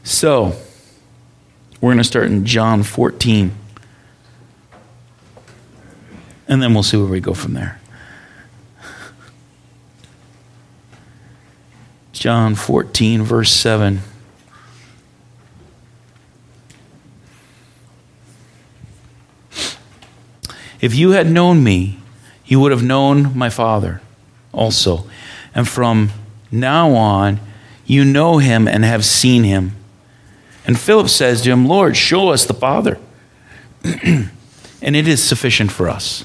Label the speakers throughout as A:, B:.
A: So, we're going to start in John 14. And then we'll see where we go from there. John 14, verse 7. If you had known me, you would have known my Father also. And from now on, you know him and have seen him. And Philip says to him, Lord, show us the Father, and it is sufficient for us.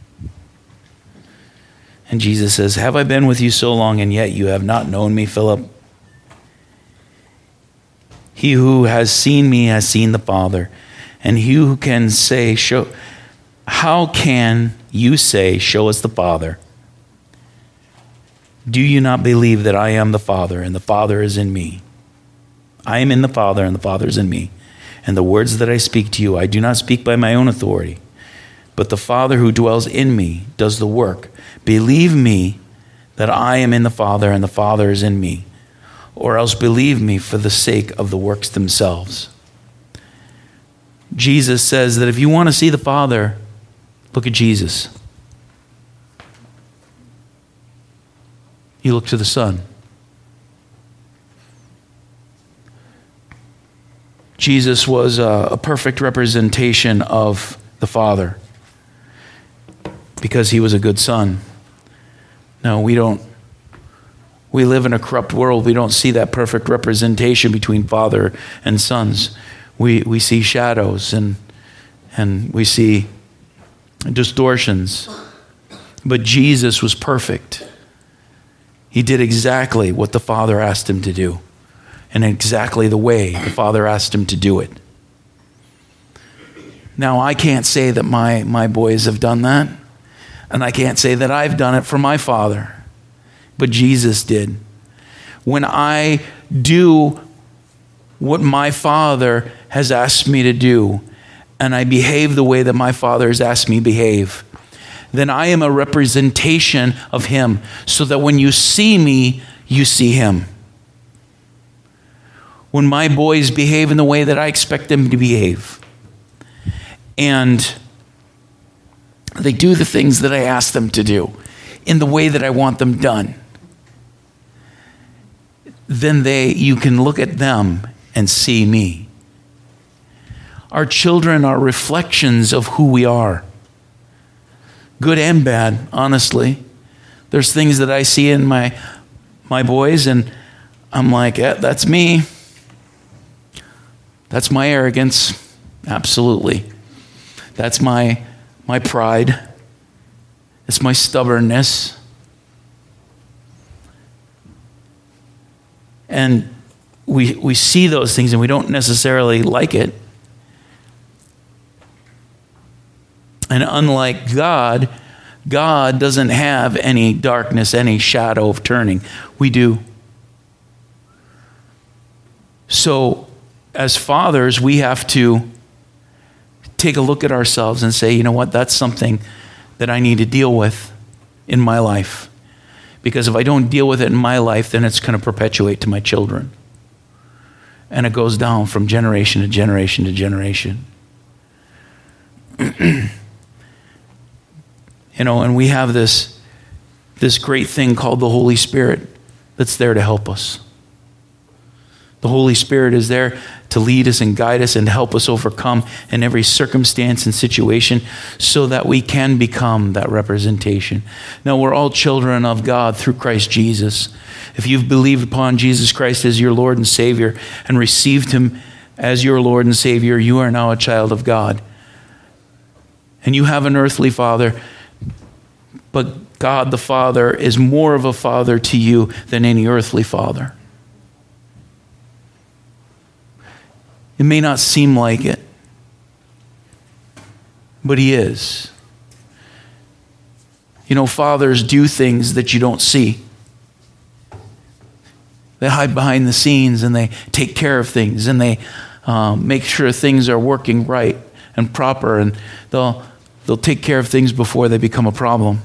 A: And Jesus says, have I been with you so long, and yet you have not known me, Philip? He who has seen me has seen the Father. And he who can say, how can you say, show us the Father? Do you not believe that I am the Father, and the Father is in me? I am in the Father, and the Father is in me. And the words that I speak to you, I do not speak by my own authority, but the Father who dwells in me does the work. Believe me that I am in the Father, and the Father is in me, or else believe me for the sake of the works themselves. Jesus says that if you want to see the Father, look at Jesus. You look to the Son. Jesus was a perfect representation of the Father because he was a good son. No, we live in a corrupt world. We don't see that perfect representation between father and sons. We see shadows and we see distortions. But Jesus was perfect. He did exactly what the Father asked him to do, and exactly the way the Father asked him to do it. Now, I can't say that my boys have done that, and I can't say that I've done it for my Father, but Jesus did. When I do what my Father has asked me to do, and I behave the way that my Father has asked me to behave, then I am a representation of him, so that when you see me, you see him. When my boys behave in the way that I expect them to behave, and they do the things that I ask them to do in the way that I want them done, then you can look at them and see me. Our children are reflections of who we are. Good and bad, honestly. There's things that I see in my boys, and I'm like, yeah, that's me. That's my arrogance. Absolutely. That's my pride. It's my stubbornness. And we see those things and we don't necessarily like it. And unlike God, God doesn't have any darkness, any shadow of turning. We do. So, as fathers, we have to take a look at ourselves and say, you know what, that's something that I need to deal with in my life. Because if I don't deal with it in my life, then it's going to perpetuate to my children. And it goes down from generation to generation to generation. And we have this great thing called the Holy Spirit that's there to help us. The Holy Spirit is there to lead us and guide us and help us overcome in every circumstance and situation so that we can become that representation. Now, we're all children of God through Christ Jesus. If you've believed upon Jesus Christ as your Lord and Savior and received him as your Lord and Savior, you are now a child of God. And you have an earthly father, but God the Father is more of a father to you than any earthly father. It may not seem like it, but he is. Fathers do things that you don't see. They hide behind the scenes and they take care of things and they make sure things are working right and proper, and they'll take care of things before they become a problem.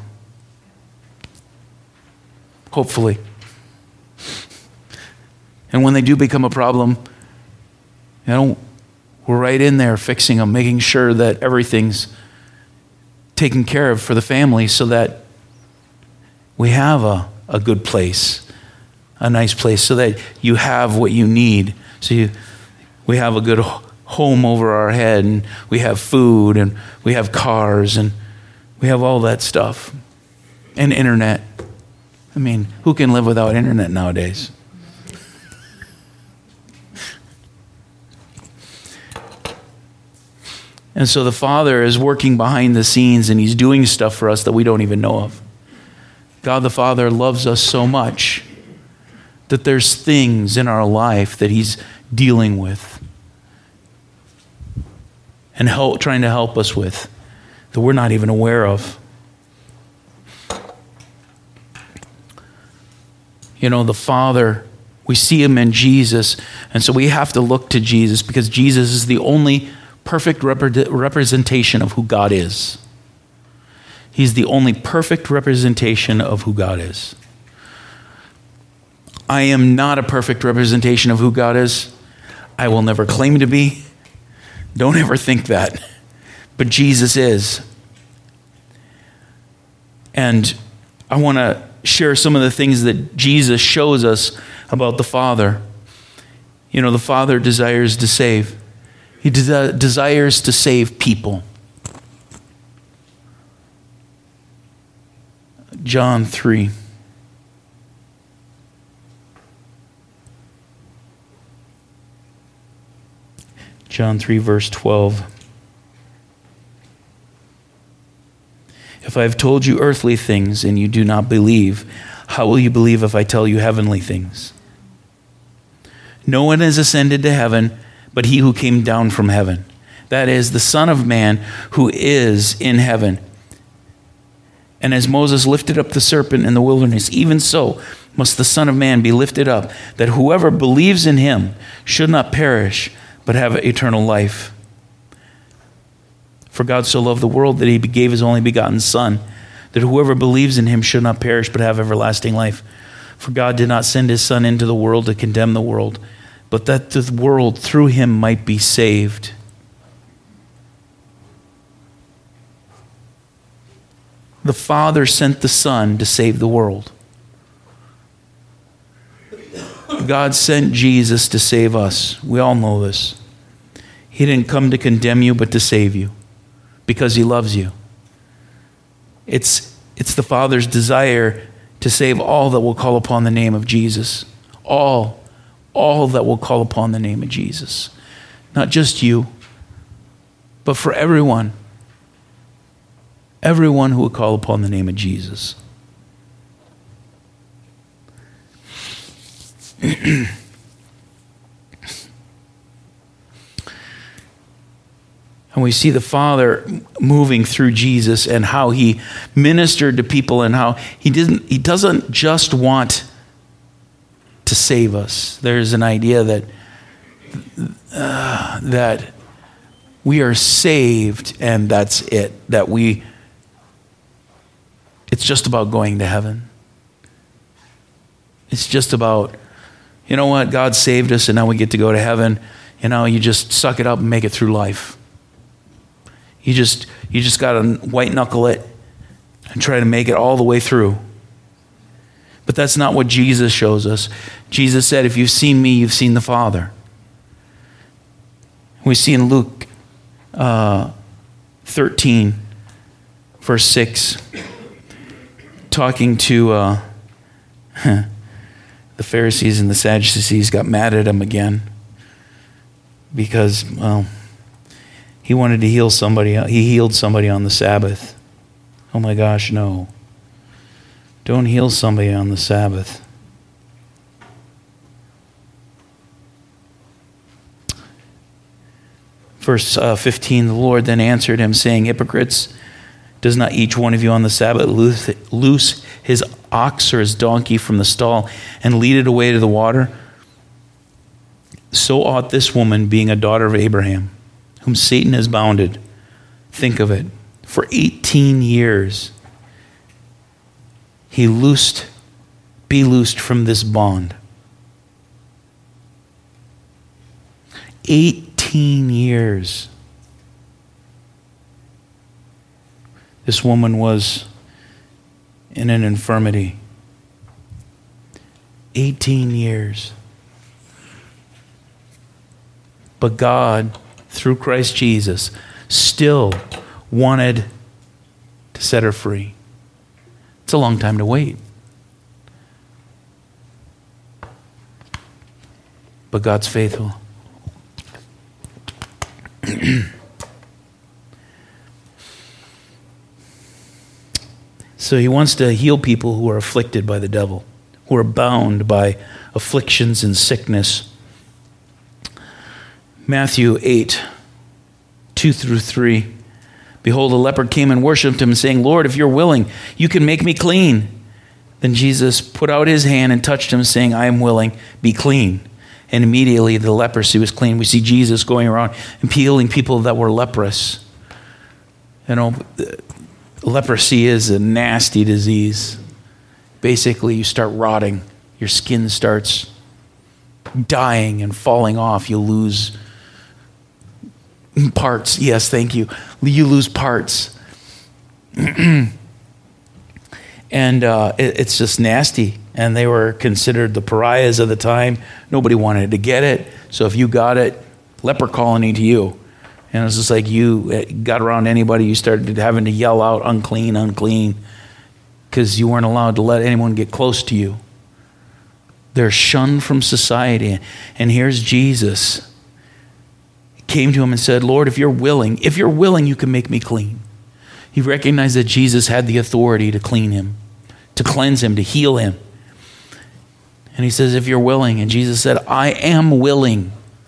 A: Hopefully. And when they do become a problem, We're right in there fixing them, making sure that everything's taken care of for the family so that we have a good place, a nice place, so that you have what you need. So we have a good home over our head, and we have food, and we have cars, and we have all that stuff. And internet. I mean, who can live without internet nowadays? And so the Father is working behind the scenes, and he's doing stuff for us that we don't even know of. God the Father loves us so much that there's things in our life that he's dealing with and trying to help us with that we're not even aware of. The Father, we see him in Jesus, and so we have to look to Jesus because Jesus is the only perfect representation of who God is. He's the only perfect representation of who God is. I am not a perfect representation of who God is. I will never claim to be. Don't ever think that. But Jesus is. And I want to share some of the things that Jesus shows us about the Father. The Father desires to save. He desires to save people. John 3. John 3, verse 12. If I have told you earthly things and you do not believe, how will you believe if I tell you heavenly things? No one has ascended to heaven but he who came down from heaven. That is, the Son of Man who is in heaven. And as Moses lifted up the serpent in the wilderness, even so must the Son of Man be lifted up, that whoever believes in him should not perish, but have eternal life. For God so loved the world that he gave his only begotten Son, that whoever believes in him should not perish, but have everlasting life. For God did not send his Son into the world to condemn the world, but that the world through him might be saved. The Father sent the Son to save the world. God sent Jesus to save us. We all know this. He didn't come to condemn you, but to save you, because he loves you. It's the Father's desire to save all that will call upon the name of Jesus. All that will call upon the name of Jesus. Not just you, but for everyone. Everyone who will call upon the name of Jesus. And we see the Father moving through Jesus and how he ministered to people and how he doesn't just want to save us. There's an idea that we are saved and that's it. It's just about going to heaven. It's just about, you know what, God saved us and now we get to go to heaven. You just suck it up and make it through life. You just got to white knuckle it and try to make it all the way through. But that's not what Jesus shows us. Jesus said, if you've seen me, you've seen the Father. We see in Luke 13, verse 6, talking to the Pharisees and the Sadducees, got mad at him again because, he wanted to heal somebody. He healed somebody on the Sabbath. Oh my gosh, no. Don't heal somebody on the Sabbath. Verse 15, the Lord then answered him, saying, hypocrites, does not each one of you on the Sabbath loose his ox or his donkey from the stall and lead it away to the water? So ought this woman, being a daughter of Abraham, whom Satan has bounded. Think of it. For 18 years, be loosed from this bond. 18 years. This woman was in an infirmity. 18 years. But God, through Christ Jesus, still wanted to set her free. It's a long time to wait. But God's faithful. So he wants to heal people who are afflicted by the devil, who are bound by afflictions and sickness. Matthew 8, 2 through 3. Behold, a leper came and worshipped him, saying, Lord, if you're willing, you can make me clean. Then Jesus put out his hand and touched him, saying, I am willing, be clean. And immediately the leprosy was clean. We see Jesus going around and healing people that were leprous. You know, leprosy is a nasty disease. Basically, you start rotting. Your skin starts dying and falling off. You lose parts. Yes, thank you. You lose parts. And it's just nasty. And they were considered the pariahs of the time. Nobody wanted to get it. So if you got it, leper colony to you. And it's just like you got around anybody, you started having to yell out, unclean, unclean, because you weren't allowed to let anyone get close to you. They're shunned from society. And here's Jesus. He came to him and said, Lord, if you're willing, you can make me clean. He recognized that Jesus had the authority to clean him, to cleanse him, to heal him. And he says, if you're willing. And Jesus said, I am willing.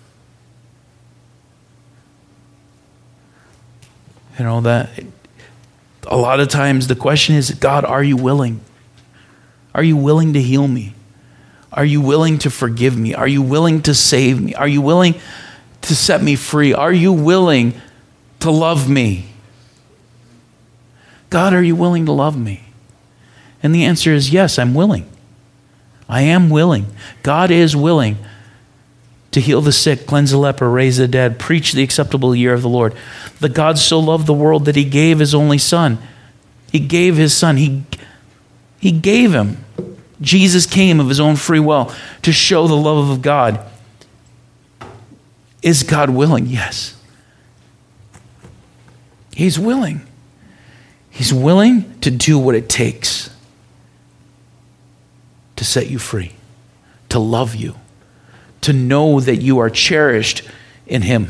A: You know, that a lot of times the question is, God, are you willing? Are you willing to heal me? Are you willing to forgive me? Are you willing to save me? Are you willing to set me free? Are you willing to love me? God, are you willing to love me? And the answer is yes, I'm willing. I am willing. God is willing to heal the sick, cleanse the leper, raise the dead, preach the acceptable year of the Lord. The God so loved the world that he gave his only son. He gave his son. He gave him. Jesus came of his own free will to show the love of God. Is God willing? Yes. He's willing. He's willing to do what it takes to set you free, to love you, to know that you are cherished in him.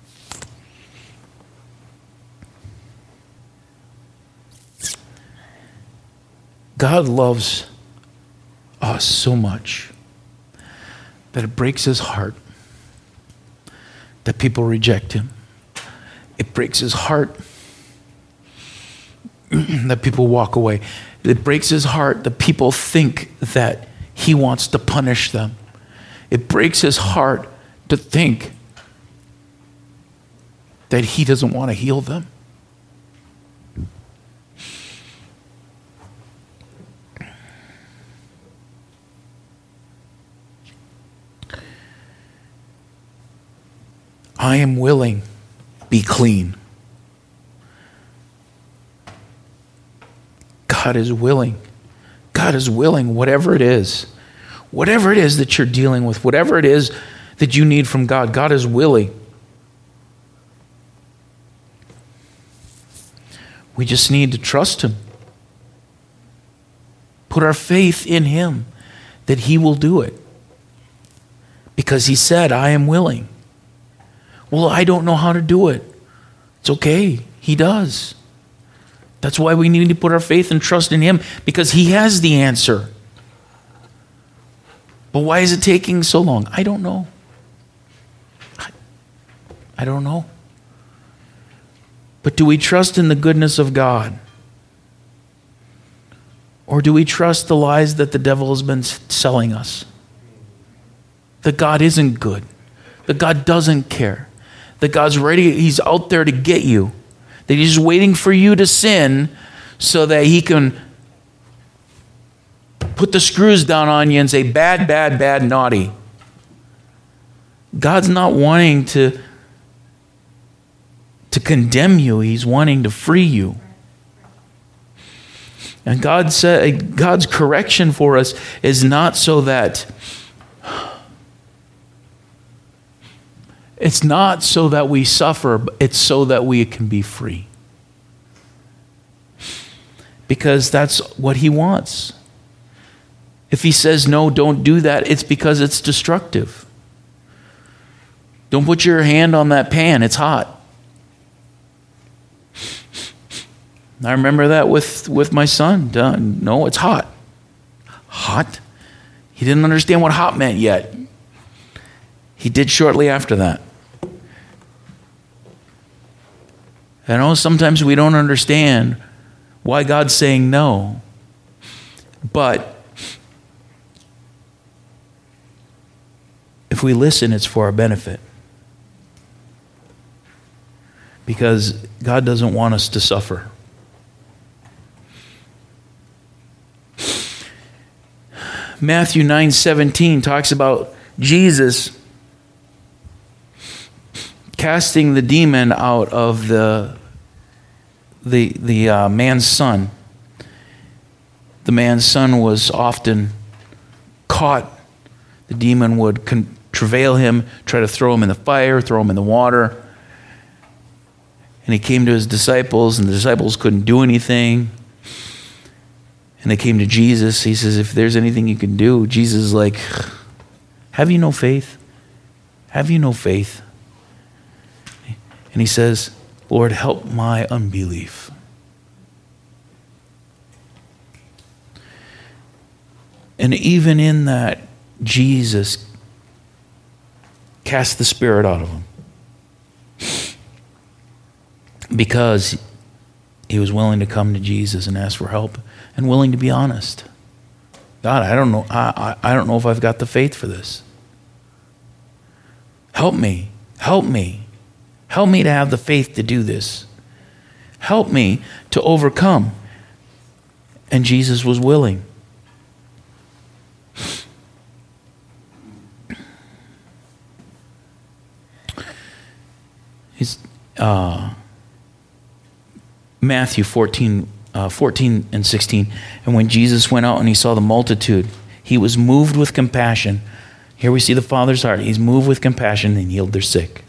A: God loves us so much that it breaks his heart that people reject him. It breaks his heart that people walk away. It breaks his heart that people think that he wants to punish them. It breaks his heart to think that he doesn't want to heal them. I am willing, be clean. God is willing. God is willing, whatever it is that you're dealing with, whatever it is that you need from God, God is willing. We just need to trust him. Put our faith in him that he will do it. Because he said, I am willing. Well, I don't know how to do it. It's okay. He does. That's why we need to put our faith and trust in him, because he has the answer. But why is it taking so long? I don't know. I don't know. But do we trust in the goodness of God? Or do we trust the lies that the devil has been selling us? That God isn't good. That God doesn't care. That God's ready, he's out there to get you. That he's just waiting for you to sin so that he can put the screws down on you and say, bad, bad, bad, naughty. God's not wanting to condemn you. He's wanting to free you. And God's correction for us is not so that it's not so that we suffer, but it's so that we can be free. Because that's what he wants. If he says, no, don't do that, it's because it's destructive. Don't put your hand on that pan, it's hot. I remember that with my son. No, it's hot. Hot? He didn't understand what hot meant yet. He did shortly after that. I know sometimes we don't understand why God's saying no. But if we listen, it's for our benefit. Because God doesn't want us to suffer. Matthew 9:17 talks about Jesus casting the demon out of the man's son. The man's son was often caught. The demon would travail him, try to throw him in the fire, throw him in the water. And he came to his disciples, and the disciples couldn't do anything. And they came to Jesus. He says, if there's anything you can do, Jesus is like, have you no faith? Have you no faith? And he says, Lord, help my unbelief. And even in that, Jesus cast the spirit out of him. Because he was willing to come to Jesus and ask for help and willing to be honest. God, I don't know. I don't know if I've got the faith for this. Help me. Help me. Help me to have the faith to do this. Help me to overcome. And Jesus was willing. Matthew 14 and 16. And when Jesus went out and he saw the multitude, he was moved with compassion. Here we see the Father's heart. He's moved with compassion and healed their sick.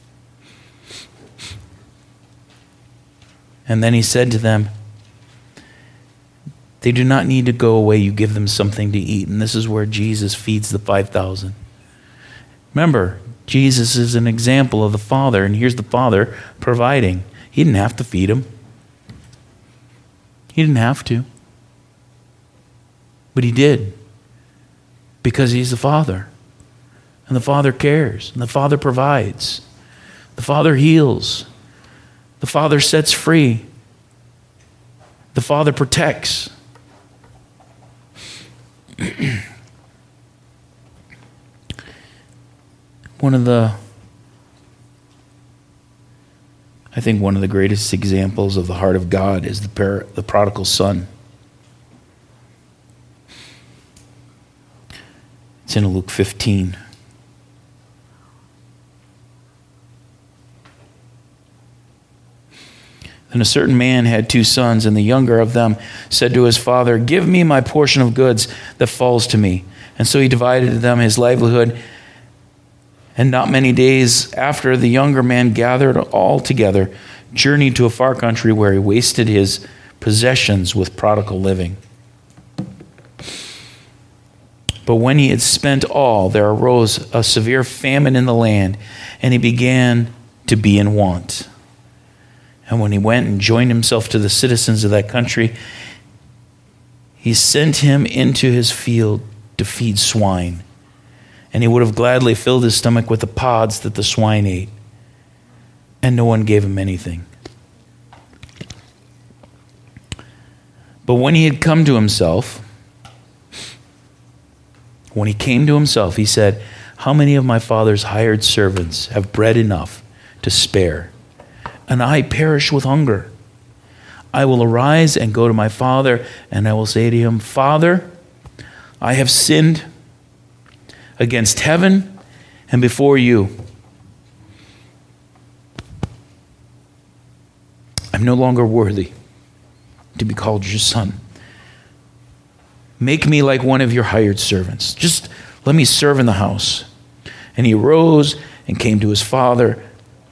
A: And then he said to them, they do not need to go away. You give them something to eat. And this is where Jesus feeds the 5,000. Remember, Jesus is an example of the Father, and here's the Father providing. He didn't have to feed him. He didn't have to. But he did. Because he's the Father. And the Father cares. And the Father provides. The Father heals. The Father sets free. The Father protects. One of the greatest examples of the heart of God is the prodigal son. It's in Luke 15. And a certain man had 2 sons, and the younger of them said to his father, give me my portion of goods that falls to me. And so he divided to them his livelihood. And not many days after, the younger man gathered all together, journeyed to a far country where he wasted his possessions with prodigal living. But when he had spent all, there arose a severe famine in the land, and he began to be in want. And when he went and joined himself to the citizens of that country, he sent him into his field to feed swine. And he would have gladly filled his stomach with the pods that the swine ate. And no one gave him anything. But when he came to himself, he said, how many of my father's hired servants have bread enough to spare? And I perish with hunger. I will arise and go to my father, and I will say to him, Father, I have sinned against heaven and before you, I'm no longer worthy to be called your son. Make me like one of your hired servants. Just let me serve in the house." And he arose and came to his father.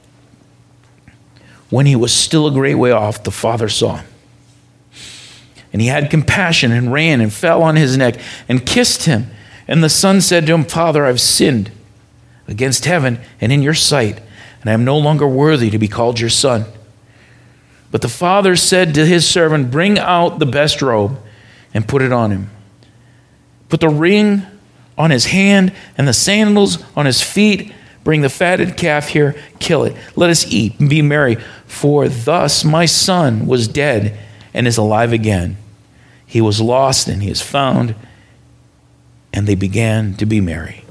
A: When he was still a great way off, the father saw him. And he had compassion and ran and fell on his neck and kissed him. And the son said to him, "Father, I've sinned against heaven and in your sight, and I am no longer worthy to be called your son." But the father said to his servant, "Bring out the best robe and put it on him. Put the ring on his hand and the sandals on his feet. Bring the fatted calf here, kill it. Let us eat and be merry. For thus my son was dead and is alive again. He was lost and he is found." And they began to be merry.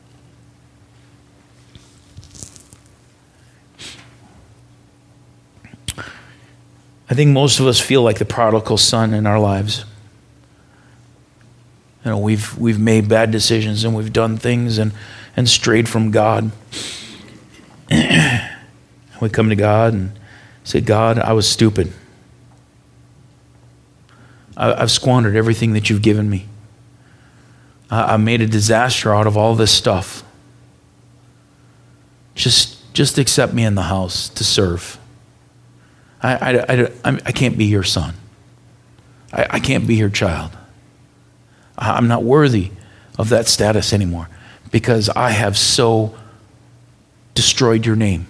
A: I think most of us feel like the prodigal son in our lives. You know, we've made bad decisions and we've done things and strayed from God. We come to God and say, "God, I was stupid. I've squandered everything that you've given me. I made a disaster out of all this stuff. Just accept me in the house to serve. I can't be your son. I can't be your child. I'm not worthy of that status anymore because I have so destroyed your name."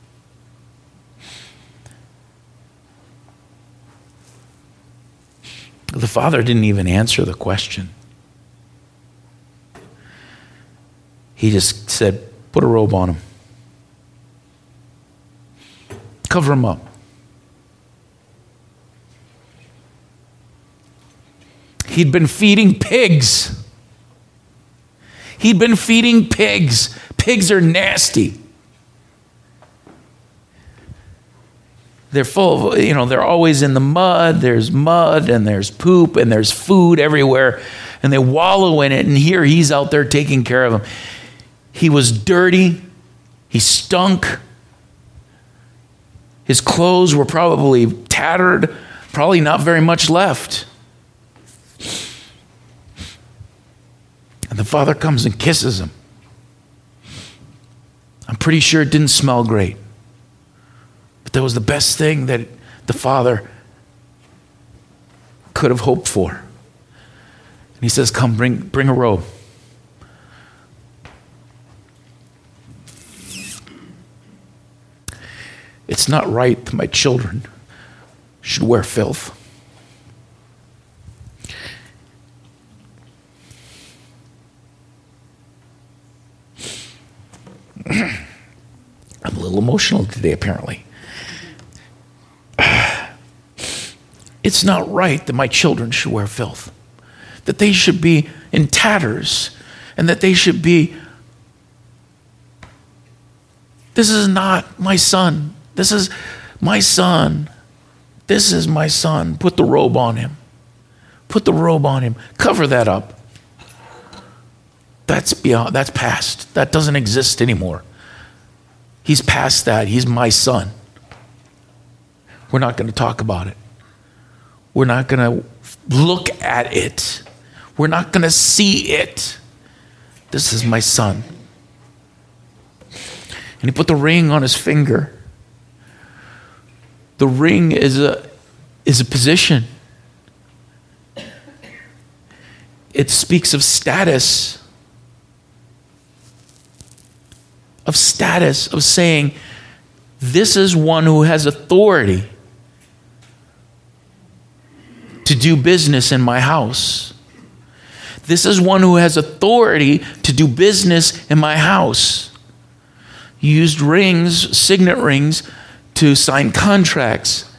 A: The father didn't even answer the question. He just said, "Put a robe on him. Cover him up." He'd been feeding pigs. He'd been feeding pigs. Pigs are nasty. They're full of, they're always in the mud. There's mud and there's poop and there's food everywhere. And they wallow in it. And here he's out there taking care of them. He was dirty. He stunk. His clothes were probably tattered. Probably not very much left. And the father comes and kisses him. I'm pretty sure it didn't smell great. But that was the best thing that the father could have hoped for. And he says, "Come, bring a robe." It's not right that my children should wear filth. I'm a little emotional today, apparently. It's not right that my children should wear filth, that they should be in tatters, and that they should be, "This is not my son. This is my son. This is my son. Put the robe on him. Put the robe on him. Cover that up." That's past. That doesn't exist anymore. He's past that. He's my son. We're not going to talk about it. We're not going to look at it. We're not going to see it. This is my son. And he put the ring on his finger. The ring is a position. It speaks of status. Of status, of saying, this is one who has authority to do business in my house. This is one who has authority to do business in my house. You used rings, signet rings, to sign contracts.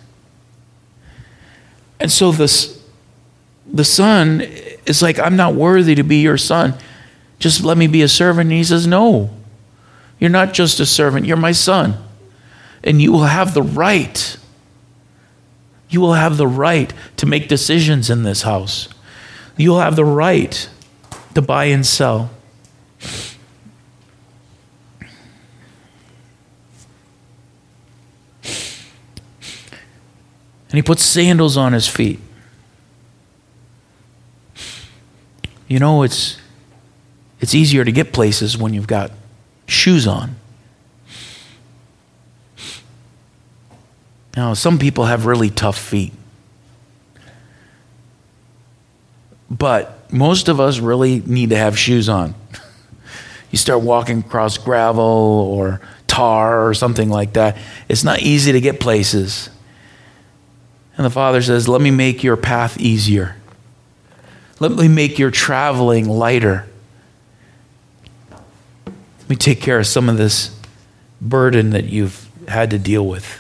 A: And so the son is like, "I'm not worthy to be your son. Just let me be a servant." And he says, "No. You're not just a servant, you're my son. And you will have the right. You will have the right to make decisions in this house. You will have the right to buy and sell." And he put sandals on his feet. You know, it's easier to get places when you've got shoes on. Now, some people have really tough feet. But most of us really need to have shoes on. You start walking across gravel or tar or something like that. It's not easy to get places. And the Father says, let me make your path easier. Let me make your traveling lighter. Let me take care of some of this burden that you've had to deal with.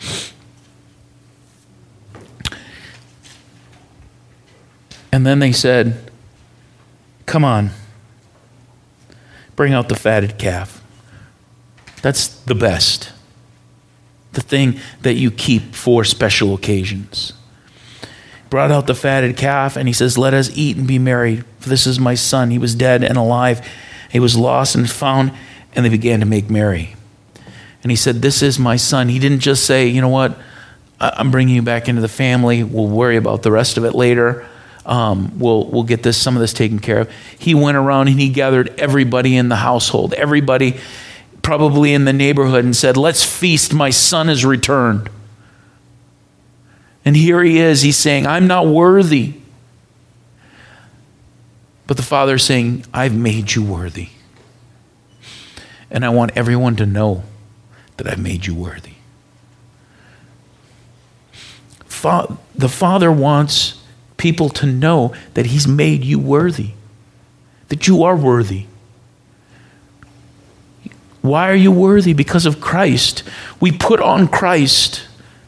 A: And then they said, come on, bring out the fatted calf. That's the best. The thing that you keep for special occasions. Brought out the fatted calf, and he says, let us eat and be merry, for this is my son. He was dead and alive. He was lost and found, and they began to make merry. And he said, this is my son. He didn't just say, you know what, I'm bringing you back into the family. We'll worry about the rest of it later. We'll get some of this taken care of. He went around and he gathered everybody in the household, everybody probably in the neighborhood, and said, let's feast, my son has returned. And here he is, he's saying, I'm not worthy. But the Father is saying, I've made you worthy. And I want everyone to know that I've made you worthy. The Father wants people to know that he's made you worthy, that you are worthy. Why are you worthy? Because of Christ. We put on Christ.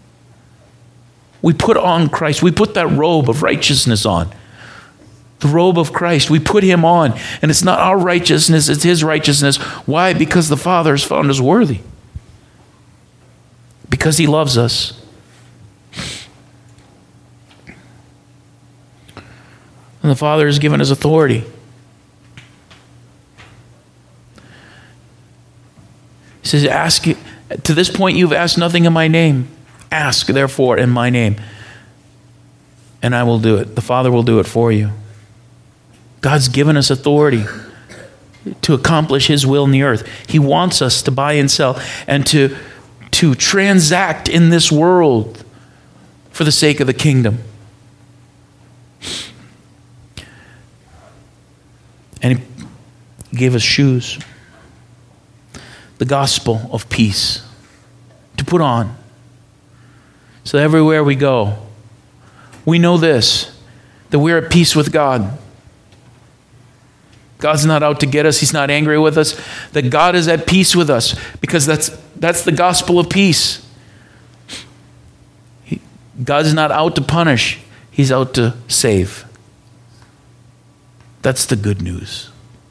A: We put on Christ. We put that robe of righteousness on. The robe of Christ. We put him on. And it's not our righteousness, it's his righteousness. Why? Because the Father has found us worthy. Because he loves us. And the Father has given us authority. He says, ask, to this point you've asked nothing in my name. Ask, therefore, in my name, and I will do it. The Father will do it for you. God's given us authority to accomplish his will in the earth. He wants us to buy and sell and to transact in this world for the sake of the kingdom. And he gave us shoes. The gospel of peace to put on. So everywhere we go, we know this, that we're at peace with God. God's not out to get us. He's not angry with us. That God is at peace with us, because that's the gospel of peace. God's not out to punish. He's out to save. That's the good news.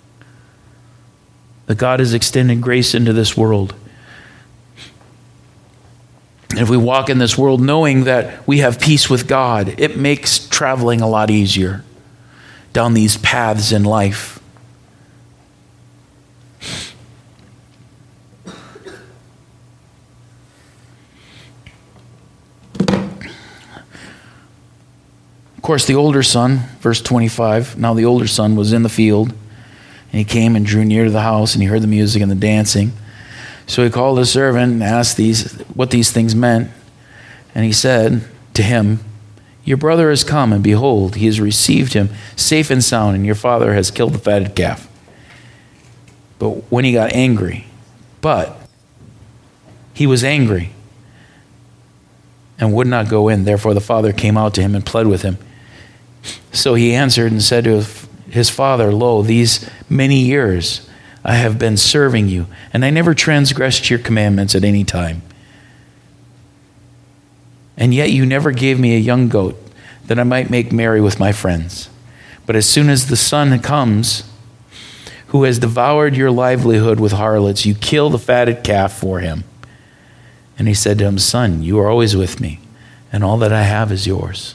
A: That God is extending grace into this world. And if we walk in this world knowing that we have peace with God, it makes traveling a lot easier down these paths in life. Of course, the older son, verse 25, now the older son was in the field, and he came and drew near to the house, and he heard the music and the dancing. So he called his servant and asked what these things meant. And he said to him, your brother has come, and behold, he has received him safe and sound, and your father has killed the fatted calf. But when he got angry, he was angry and would not go in. Therefore the father came out to him and pled with him. So he answered and said to his father, lo, these many years I have been serving you, and I never transgressed your commandments at any time. And yet you never gave me a young goat, that I might make merry with my friends. But as soon as the son comes, who has devoured your livelihood with harlots, you kill the fatted calf for him. And he said to him, son, you are always with me, and all that I have is yours.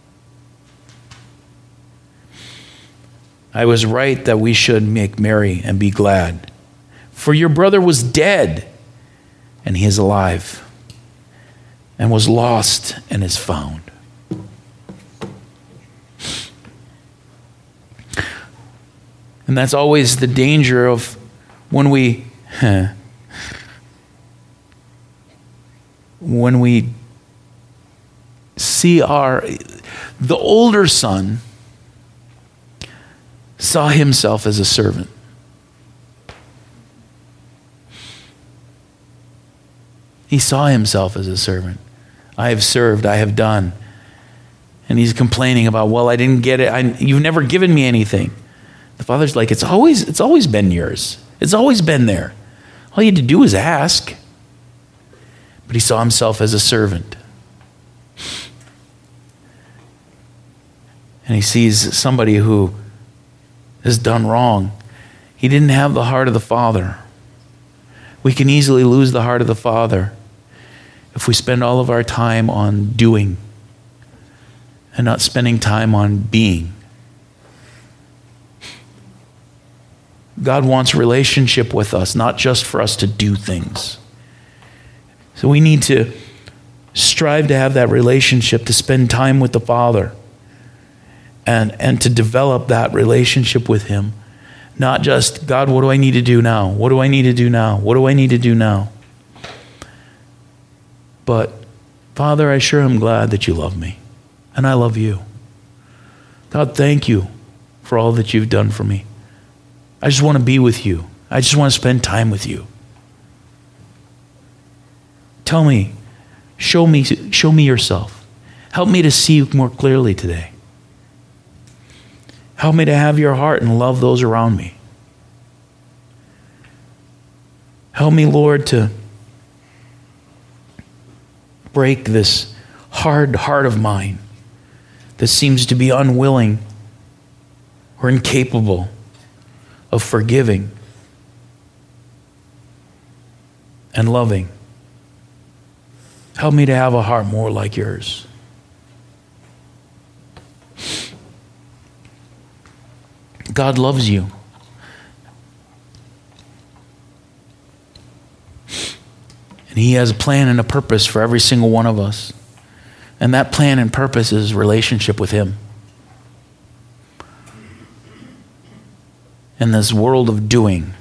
A: I was right that we should make merry and be glad. For your brother was dead, and he is alive, and was lost and is found. And that's always the danger of when we see the older son saw himself as a servant. He saw himself as a servant. I have served, I have done. And he's complaining about, well, I didn't get it. You've never given me anything. The father's like, it's always been yours. It's always been there. All you had to do was ask. But he saw himself as a servant. And he sees somebody who has done wrong. He didn't have the heart of the Father. We can easily lose the heart of the Father if we spend all of our time on doing and not spending time on being. God wants relationship with us, not just for us to do things. So we need to strive to have that relationship, to spend time with the Father and to develop that relationship with Him. Not just, God, what do I need to do now? What do I need to do now? What do I need to do now? But, Father, I sure am glad that you love me. And I love you. God, thank you for all that you've done for me. I just want to be with you. I just want to spend time with you. Tell me, show me yourself. Help me to see you more clearly today. Help me to have your heart and love those around me. Help me, Lord, to break this hard heart of mine that seems to be unwilling or incapable of forgiving and loving. Help me to have a heart more like yours. God loves you. And He has a plan and a purpose for every single one of us. And that plan and purpose is relationship with Him. In this world of doing,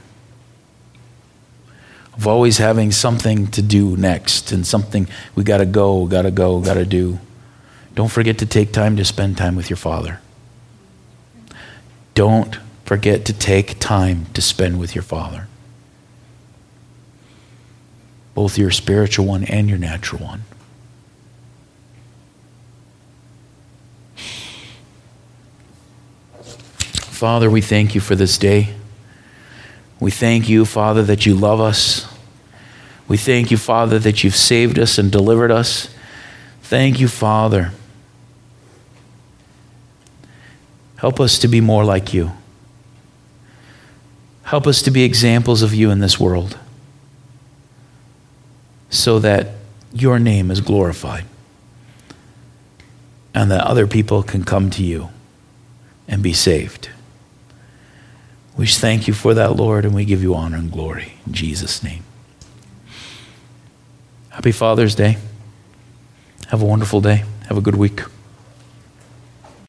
A: of always having something to do next and something we gotta do. Don't forget to take time to spend time with your Father. Don't forget to take time to spend with your Father. Both your spiritual one and your natural one. Father, we thank you for this day. We thank you, Father, that you love us. We thank you, Father, that you've saved us and delivered us. Thank you, Father. Help us to be more like you. Help us to be examples of you in this world so that your name is glorified and that other people can come to you and be saved. We thank you for that, Lord, and we give you honor and glory in Jesus' name. Happy Father's Day. Have a wonderful day. Have a good week.